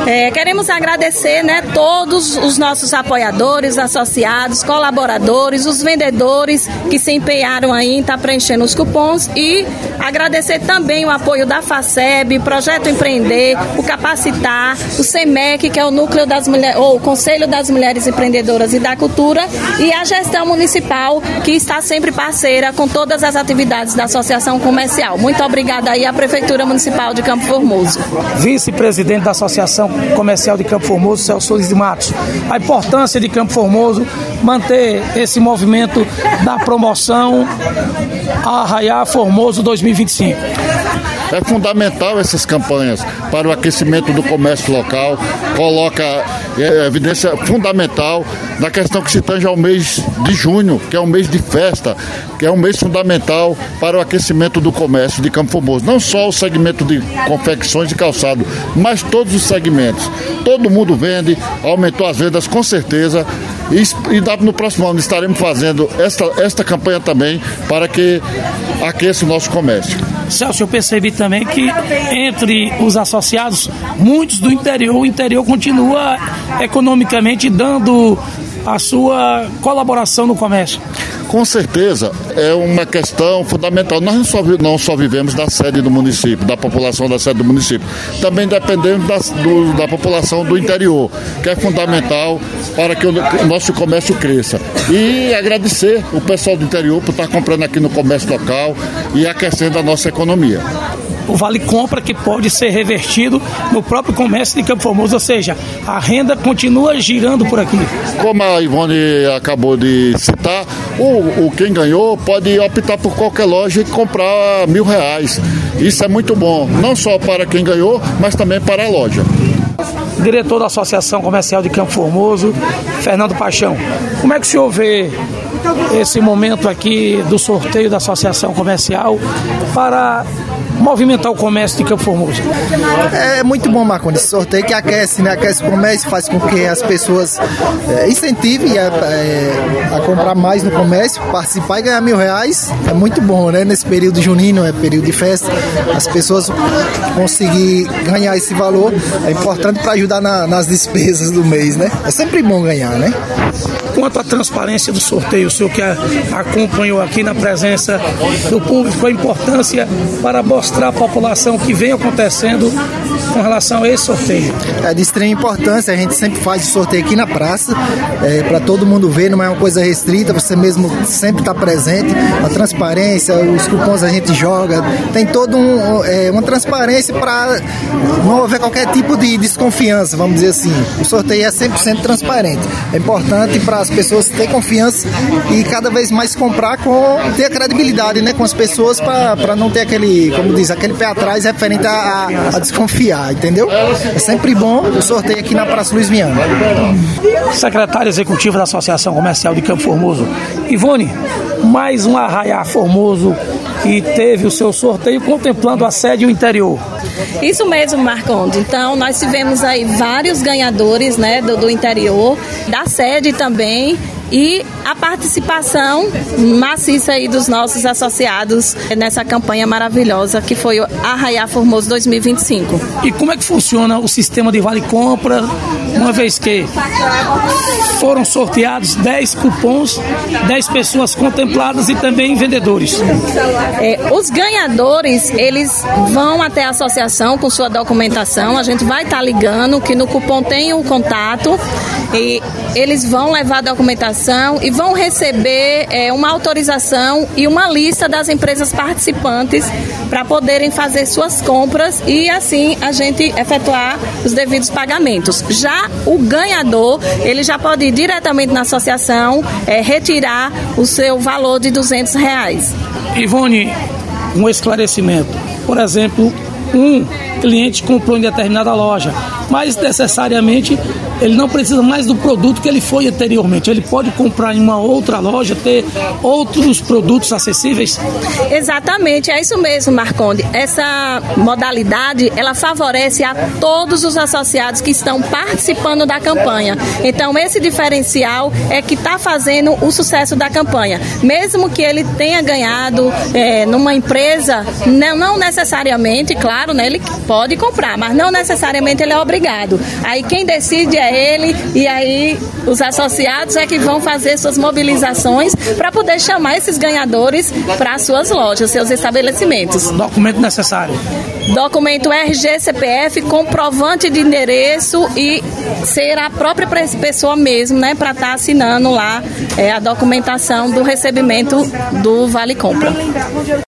Queremos agradecer, né, todos os nossos apoiadores, associados, colaboradores, os vendedores que se empenharam aí em estar preenchendo os cupons e agradecer também o apoio da FACEB, Projeto Empreender, o Capacitar, o CEMEC, que é o Núcleo das Mulheres, ou o Conselho das Mulheres Empreendedoras e da Cultura, e a gestão municipal, que está sempre parceira com todas as atividades da Associação Comercial. Muito obrigada aí à Prefeitura Municipal de Campo Formoso. Vice-presidente da Associação Comercial de Campo Formoso, Celso de Matos. A importância de Campo Formoso manter esse movimento da promoção Arraiá Formoso 2025. É fundamental essas campanhas para o aquecimento do comércio local, coloca evidência fundamental na questão que se tange ao mês de junho, que é um mês de festa, que é um mês fundamental para o aquecimento do comércio de Campo Formoso. Não só o segmento de confecções e calçado, mas todos os segmentos. Todo mundo vende, aumentou as vendas com certeza. E no próximo ano estaremos fazendo esta campanha também para que aqueça o nosso comércio. Celso, eu percebi também que entre os associados, muitos do interior, o interior continua economicamente dando a sua colaboração no comércio. Com certeza, é uma questão fundamental. Nós não só vivemos da sede do município, da população da sede do município, também dependemos da população do interior, que é fundamental para que o nosso comércio cresça. E agradecer o pessoal do interior por estar comprando aqui no comércio local e aquecendo a nossa economia. O Vale Compra que pode ser revertido no próprio comércio de Campo Formoso, ou seja, a renda continua girando por aqui. Como a Ivone acabou de citar, quem ganhou pode optar por qualquer loja e comprar R$1.000. Isso é muito bom, não só para quem ganhou, mas também para a loja. Diretor da Associação Comercial de Campo Formoso, Fernando Paixão, como é que o senhor vê esse momento aqui do sorteio da Associação Comercial para movimentar o comércio de Campo Formoso? É muito bom, Marcondes, esse sorteio que aquece, né? Aquece o comércio, faz com que as pessoas incentivem a comprar mais no comércio, participar e ganhar R$1.000. É muito bom, né? Nesse período junino, é período de festa, as pessoas conseguir ganhar esse valor é importante para ajudar nas despesas do mês, né? É sempre bom ganhar, né? Quanto à transparência do sorteio, o senhor que acompanhou aqui na presença do público, a importância para mostrar à população o que vem acontecendo com relação a esse sorteio. É de extrema importância, a gente sempre faz o sorteio aqui na praça, para todo mundo ver, não é uma coisa restrita, você mesmo sempre está presente, a transparência, os cupons a gente joga, tem toda uma transparência para não haver qualquer tipo de desconfiança, vamos dizer assim. O sorteio é 100% transparente, é importante para as pessoas terem confiança e cada vez mais comprar ter a credibilidade, né, com as pessoas para não ter aquele, como diz, aquele pé atrás referente a desconfiar, entendeu? É sempre bom o sorteio aqui na Praça Luiz Viana. Secretária Executiva da Associação Comercial de Campo Formoso, Ivone, mais um Arraiá Formoso que teve o seu sorteio contemplando a sede e o interior. Isso mesmo, Marcondes. Então, nós tivemos aí vários ganhadores, né, do interior, da sede também, e a participação maciça aí dos nossos associados nessa campanha maravilhosa que foi o Arraiá Formoso 2025. E como é que funciona o sistema de Vale Compra, uma vez que foram sorteados 10 cupons, 10 pessoas contempladas e também vendedores? Os ganhadores, eles vão até a associação com sua documentação, a gente vai estar ligando, que no cupom tem o contato, e eles vão levar a documentação e vão receber uma autorização e uma lista das empresas participantes para poderem fazer suas compras e assim a gente efetuar os devidos pagamentos. Já o ganhador, ele já pode ir diretamente na associação, retirar o seu valor de R$200. Ivone, um esclarecimento. Por exemplo, um cliente comprou em determinada loja, mas necessariamente ele não precisa mais do produto que ele foi anteriormente. Ele pode comprar em uma outra loja, ter outros produtos acessíveis? Exatamente, é isso mesmo, Marconde. Essa modalidade, ela favorece a todos os associados que estão participando da campanha. Então, esse diferencial é que está fazendo o sucesso da campanha. Mesmo que ele tenha ganhado numa empresa, não necessariamente, claro, né, ele pode comprar, mas não necessariamente ele é obrigado. Aí quem decide é ele, e aí os associados é que vão fazer suas mobilizações para poder chamar esses ganhadores para suas lojas, seus estabelecimentos. Documento necessário? Documento RG, CPF, comprovante de endereço e ser a própria pessoa mesmo, né, para estar assinando lá a documentação do recebimento do Vale Compra.